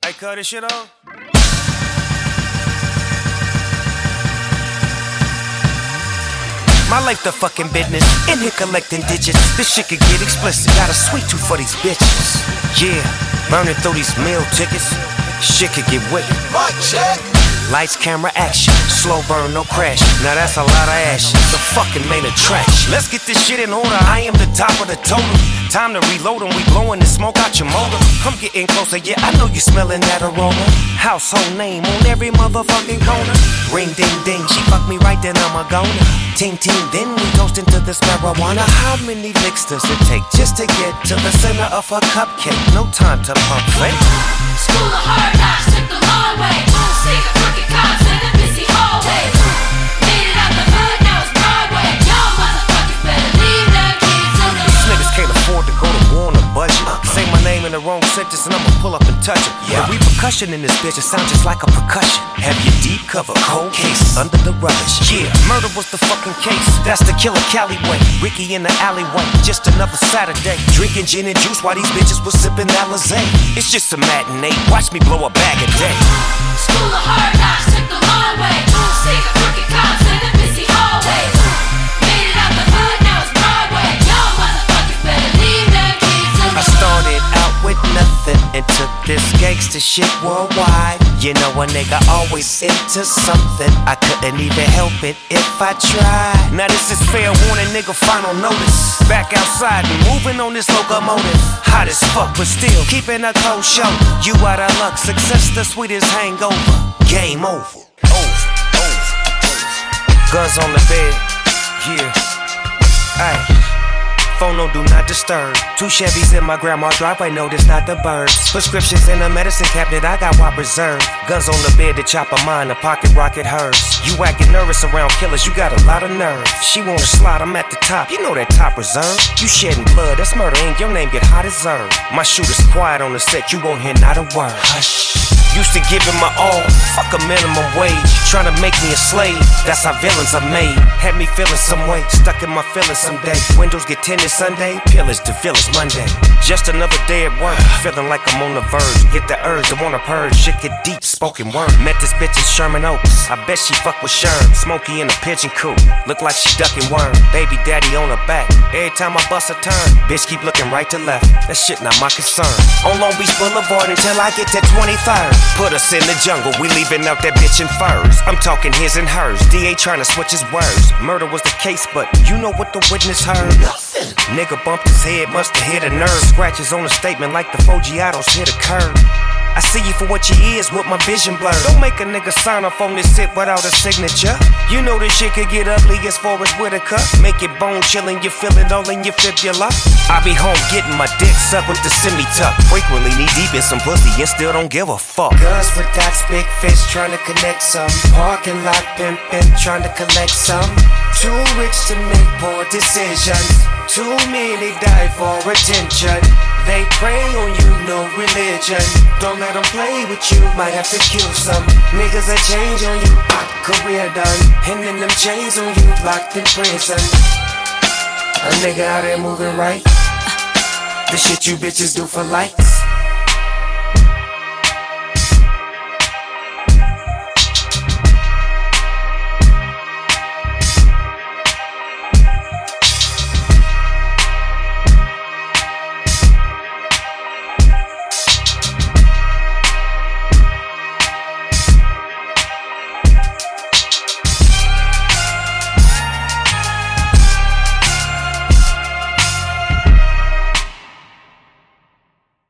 Hey, cut this shit off. My life the fucking business. In here collecting digits. This shit could get explicit. Got a sweet tooth for these bitches. Yeah, burning through these meal tickets. Shit could get wicked. Mic check. Lights, camera, action. Slow burn, no crash. Now that's a lot of ashes. The fucking main attraction. Let's get this shit in order. I am the top of the totem. Time to reload 'em. We blowing the smoke out your motor. I'm getting closer. Yeah, I know you smelling that aroma. Household name on every motherfucking corner. Ring ding ding. She fucked me right, then I'm a goner. Ting ting. Then we toasting to this marijuana. How many licks does it take just to get to the center of a cupcake? No time to pump fake. School of hard knocks took the long way. See the crooked cops in the busy hallway. Made it out the hood, now it's Broadway. Y'all motherfuckers better leave them kids alone. These niggas can't afford to go to war on a budget. Say my name in the wrong sentence and I'ma pull up and touch it. The repercussion in this bitch, it sounds just like a percussion. Have your deep cover, cold cases under the rubbish. Yeah, murder was the fucking case. That's the killer Cali way. Ricky in the alleyway, just another Saturday. Drinking gin and juice while these bitches was sipping Alizé. It's just a matinee, watch me blow a bag a day. School of hard knocks took the long way. See the crooked cops in the busy hallway. Made it out the hood, now it's Broadway. Y'all motherfuckers better leave them kids alone. I started out with nothing and took this gangsta shit worldwide. You know a nigga always into something. I couldn't even help it if I tried. Now this is fair warning, nigga, final notice. Back outside and moving on this locomotive. Hot as fuck, but still keeping a cold show. You out of luck, success the sweetest hangover. Game over. Guns on the bed, yeah. Ay. Phone no do not disturb. 2 Chevys in my grandma's driveway, no, this not the birds. Prescriptions in a medicine cabinet, I got what reserved. Guns on the bed to chop a mine, a pocket rocket hers. You acting nervous around killers, you got a lot of nerve. She wanna slide, I'm at the top, you know that top reserve. You shedding blood, that's murder, ain't your name get hot as herb. My shooter's quiet on the set, you won't hear not a word. Hush. Used to give him my all, fuck a minimum wage. Trying to make me a slave, that's how villains are made. Had me feeling some way, stuck in my feelings someday. Windows get tinted Sunday, pillars to village Monday. Just another day at work, feeling like I'm on the verge. Get the urge to wanna purge, shit get deep, spoken word. Met this bitch in Sherman Oaks, I bet she fuck with Sherm. Smokey in a pigeon coop, look like she ducking worm. Baby daddy on her back, every time I bust a turn. Bitch keep looking right to left, that shit not my concern. On Long Beach Boulevard until I get to 23rd. Put us in the jungle, we leaving out that bitch in furs. I'm talking his and hers, DA trying to switch his words. Murder was the case, but you know what the witness heard? Nothing. Nigga bumped his head, musta hit a nerve. Scratches on the statement like the Foggiatos hit a curve. I see you for what you is with my vision blurred. Don't make a nigga sign off on this shit without a signature. You know this shit could get ugly as Forrest Whitaker. Make it bone chillin', you feel it all in your fibula. I be home getting my dick sucked with the semi-tuck. Frequently knee deep in some pussy and still don't give a fuck. Guns with dots, big fish trying to connect some. Parking lot pimpin', trying to collect some. Too rich to make poor decisions. Too many die for attention. They prey on you, no religion. Don't let them play with you, might have to kill some. Niggas that change on you, career done. And then them chains on you, locked in prison. A nigga out there moving right. The shit you bitches do for life.